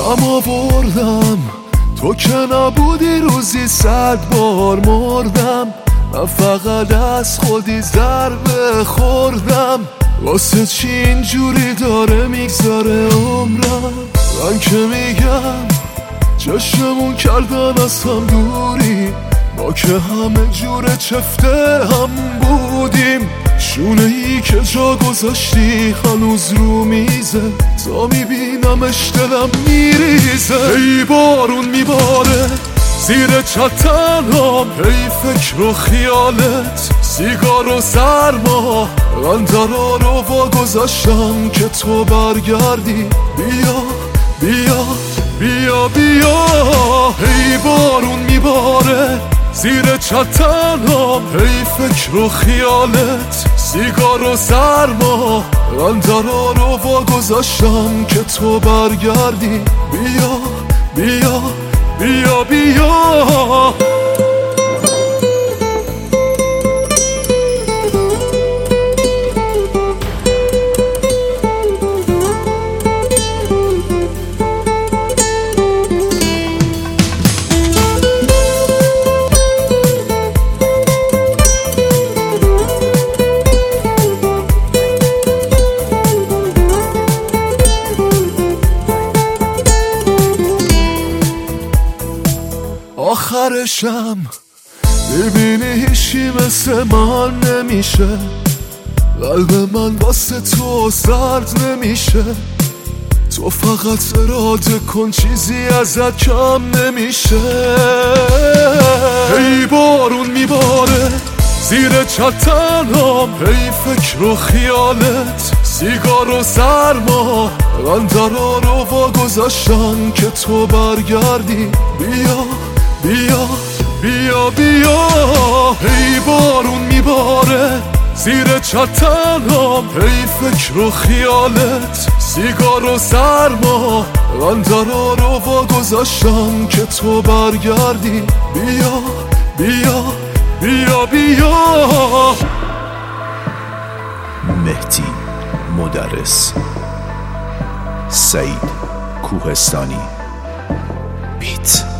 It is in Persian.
غم آوردم تو که نبودی روزی 100 بار مردم. من فقط از خودی ضربه خوردم. واسه چی اینجوری داره میگذره عمرم؟ من که میگم چشمون کردن از هم دوری، ما که همه جور چفته هم بودیم. شونه ای که جا گذاشتی هنوز رو میزه، تا میبینمش دلم میریزه. ای بارون میباره زیر چتنام، ای فکر و خیالت سیگار و سرما. من درا رو واگذاشتم که تو برگردی. بیا بیا بیا بیا. ای بارون میباره زیر چتنام، ای فکر و خیالت سیگار و سرما. من درا رو واگذاشتم که تو برگردی. بیا بیا بیا بیا. آخرشم ببینی هیچی مثل من نمیشه. قلب من واسه تو سرد نمیشه. تو فقط اراده کن چیزی ازت کم نمیشه. ای بارون میباره زیر چتنام، ای فکر و خیالت سیگار و سرما. من درا رو واگذاشتم که تو برگردی. بیا بیا بیا بیا. ای بارون میباره زیر چتنام، ای فکر و خیالت سیگار و سرما. من درا رو واگذاشتم که تو برگردی. بیا بیا بیا بیا. مهدی مدرس، سعید کوهستانی بیت.